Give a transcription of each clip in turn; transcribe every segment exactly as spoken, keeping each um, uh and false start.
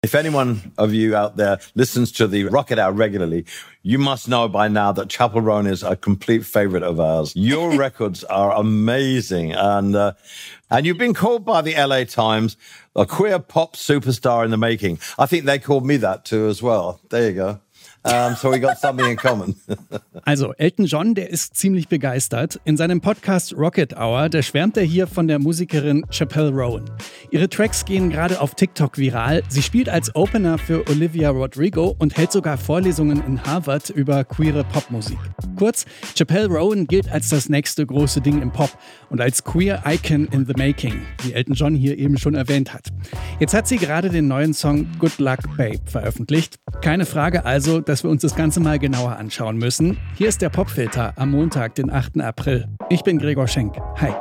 If anyone of you out there listens to the Rocket Hour regularly, you must know by now that Chappell Roan is a complete favorite of ours. Your records are amazing. And uh, and you've been called by the L A Times a queer pop superstar in the making. I think they called me that too as well. There you go. Um, so we got something in common. Also Elton John, der ist ziemlich begeistert. In seinem Podcast Rocket Hour, da schwärmt er hier von der Musikerin Chappell Roan. Ihre Tracks gehen gerade auf TikTok viral. Sie spielt als Opener für Olivia Rodrigo und hält sogar Vorlesungen in Harvard über queere Popmusik. Kurz, Chappell Roan gilt als das nächste große Ding im Pop und als queer Icon in the making, wie Elton John hier eben schon erwähnt hat. Jetzt hat sie gerade den neuen Song Good Luck Babe veröffentlicht. Keine Frage also, dass wir uns das Ganze mal genauer anschauen müssen. Hier ist der Popfilter am Montag, den achten April. Ich bin Gregor Schenk. Hi.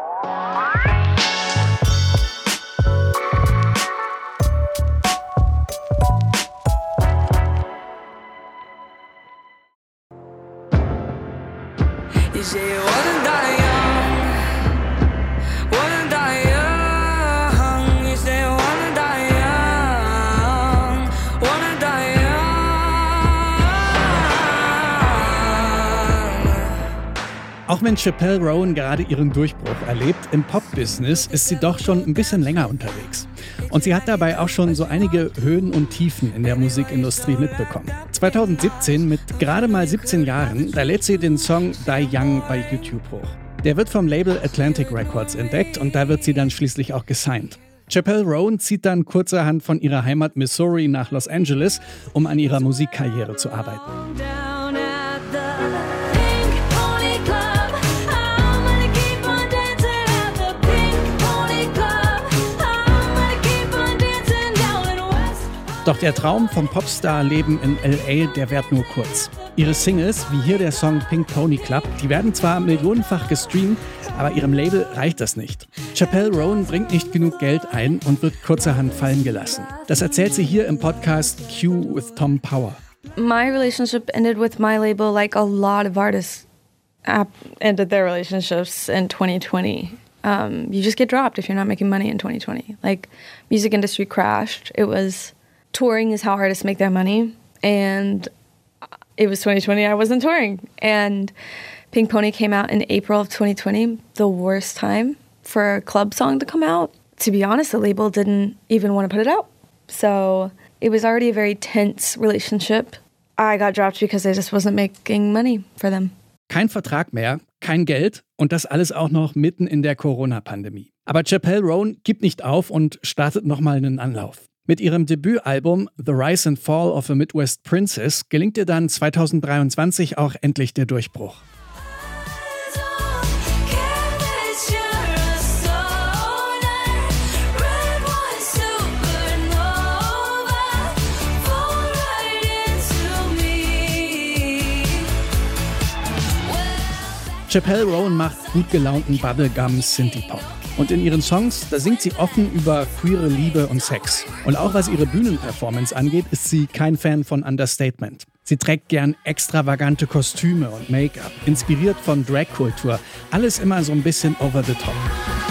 You say you wanna die young, wanna die young. You say you wanna die young, wanna die young. Auch wenn Chappell Roan gerade ihren Durchbruch erlebt, im Pop-Business ist sie doch schon ein bisschen länger unterwegs. Und sie hat dabei auch schon so einige Höhen und Tiefen in der Musikindustrie mitbekommen. zwanzig siebzehn, mit gerade mal siebzehn Jahren, da lädt sie den Song Die Young bei YouTube hoch. Der wird vom Label Atlantic Records entdeckt und da wird sie dann schließlich auch gesigned. Chappell Roan zieht dann kurzerhand von ihrer Heimat Missouri nach Los Angeles, um an ihrer Musikkarriere zu arbeiten. Doch der Traum vom Popstar-Leben in L A, der währt nur kurz. Ihre Singles, wie hier der Song Pink Pony Club, die werden zwar millionenfach gestreamt, aber ihrem Label reicht das nicht. Chappell Roan bringt nicht genug Geld ein und wird kurzerhand fallen gelassen. Das erzählt sie hier im Podcast Q with Tom Power. My relationship ended with my label like a lot of artists ended their relationships in twenty twenty. Um, you just get dropped if you're not making money in twenty twenty. Like, music industry crashed. It was... Touring is how artists make their money, and it was twenty twenty, I wasn't touring. And Pink Pony came out in April of twenty twenty, the worst time for a club song to come out. To be honest, the label didn't even want to put it out. So it was already a very tense relationship. I got dropped because I just wasn't making money for them. Kein Vertrag mehr, kein Geld und das alles auch noch mitten in der Corona-Pandemie. Aber Chappell Roan gibt nicht auf und startet nochmal einen Anlauf. Mit ihrem Debütalbum The Rise and Fall of a Midwest Princess gelingt ihr dann zwanzig dreiundzwanzig auch endlich der Durchbruch. Chappell Roan macht gut gelaunten Bubblegum-Synthie-Pop. Und in ihren Songs, da singt sie offen über queere Liebe und Sex. Und auch was ihre Bühnenperformance angeht, ist sie kein Fan von Understatement. Sie trägt gern extravagante Kostüme und Make-up, inspiriert von Drag-Kultur. Alles immer so ein bisschen over the top.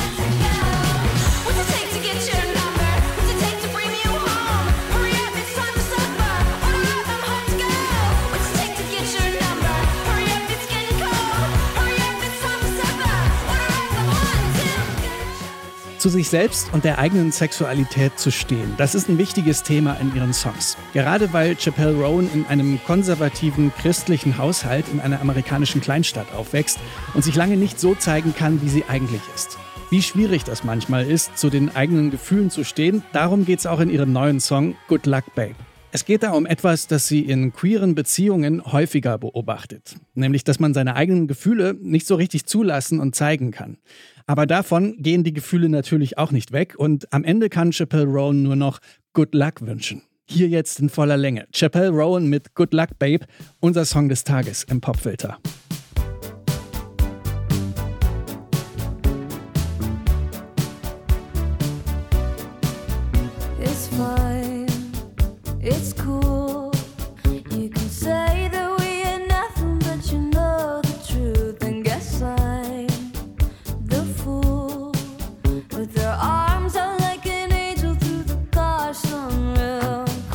Zu sich selbst und der eigenen Sexualität zu stehen, das ist ein wichtiges Thema in ihren Songs. Gerade weil Chappell Roan in einem konservativen christlichen Haushalt in einer amerikanischen Kleinstadt aufwächst und sich lange nicht so zeigen kann, wie sie eigentlich ist. Wie schwierig das manchmal ist, zu den eigenen Gefühlen zu stehen, darum geht es auch in ihrem neuen Song Good Luck Babe. Es geht da um etwas, das sie in queeren Beziehungen häufiger beobachtet. Nämlich, dass man seine eigenen Gefühle nicht so richtig zulassen und zeigen kann. Aber davon gehen die Gefühle natürlich auch nicht weg und am Ende kann Chappell Roan nur noch Good Luck wünschen. Hier jetzt in voller Länge. Chappell Roan mit Good Luck Babe, unser Song des Tages im Popfilter. It's fine, it's cool. You can say that we ain't nothing, but you know the truth. And guess I'm the fool. With their arms out like an angel through the car sunroof.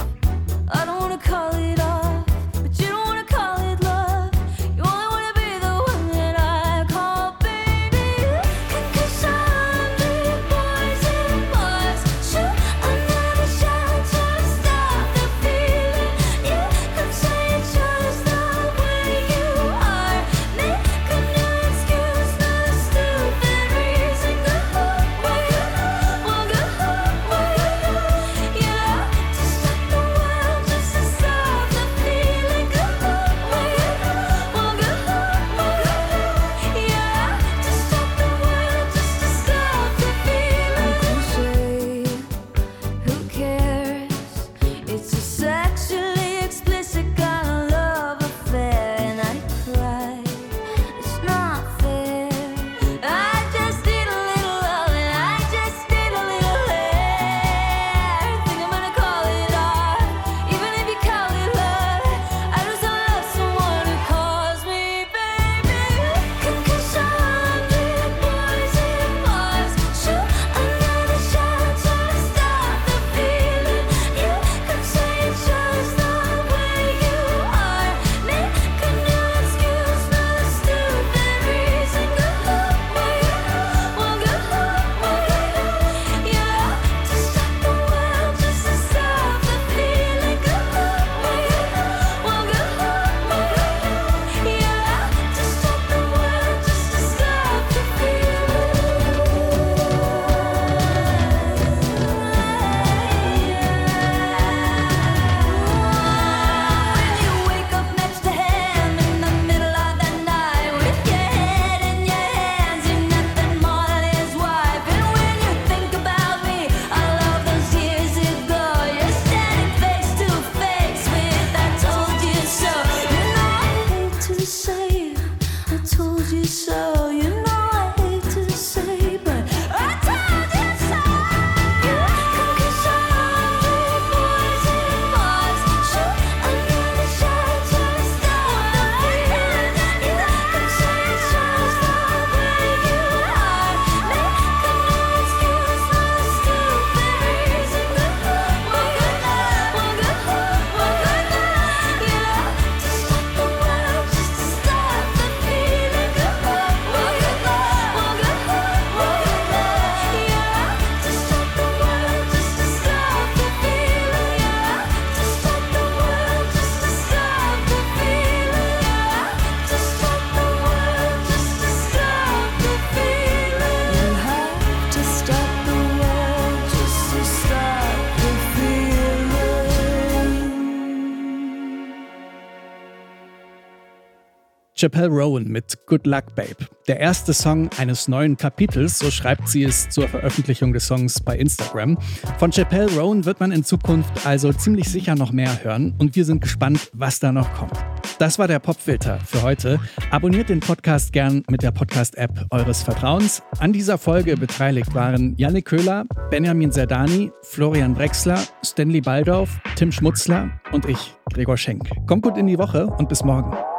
Chappell Roan mit Good Luck Babe. Der erste Song eines neuen Kapitels, so schreibt sie es zur Veröffentlichung des Songs bei Instagram. Von Chappell Roan wird man in Zukunft also ziemlich sicher noch mehr hören und wir sind gespannt, was da noch kommt. Das war der Popfilter für heute. Abonniert den Podcast gern mit der Podcast-App eures Vertrauens. An dieser Folge beteiligt waren Yannick Köhler, Benjamin Zerdani, Florian Drexler, Stanley Baldauf, Tim Schmutzler und ich, Gregor Schenk. Kommt gut in die Woche und bis morgen.